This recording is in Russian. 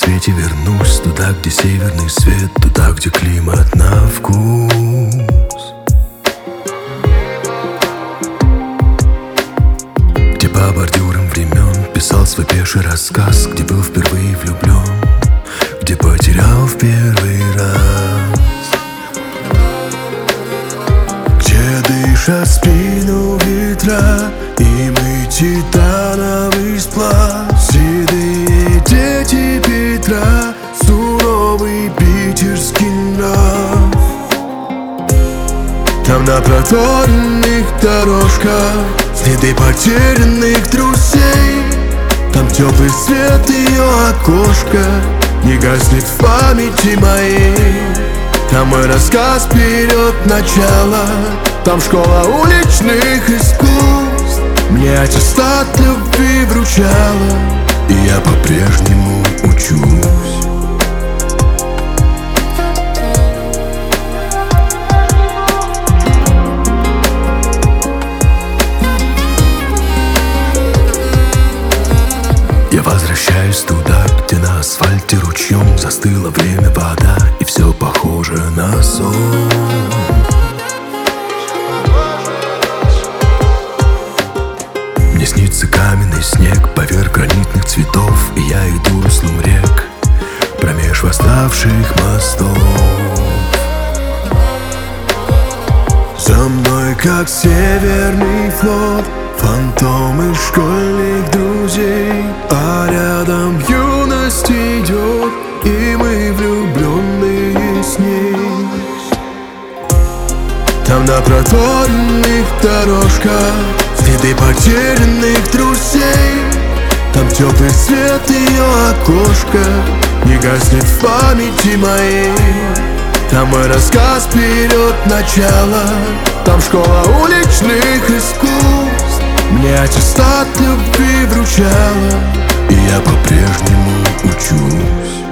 рассвете вернусь туда, где северный свет, туда, где климат на вкус, где по бордюрам времен писал свой пеший рассказ, где был впервые влюблен, где потерял в первый раз, где дышат спину ветра, и мы титановый сплав, седые дети Петра, суровый питерский нрав. Там на проторенных дорожках следы потерянных друзей, там теплый свет ее окошка не гаснет в памяти моей. Там мой рассказ вперед начала, там школа уличных искусств мне аттестат любви вручала, и я по-прежнему учусь. Я возвращаюсь туда, где на асфальте ручьем застыло время, вода, и все похоже на сон. Мне снится каменный снег поверх гранитных цветов, и я иду руслом рек промеж восставших мостов. За мной, как северный флот, фантомы школьных друзей, а рядом юность идет, и мы влюбленные с ней. Там на проторенных дорожках следы потерянных друзей, там теплый свет ее окошка не гаснет в памяти моей. Там мой рассказ вперед начала, там школа уличных искусств мне аттестат любви вручала, и я по-прежнему учусь.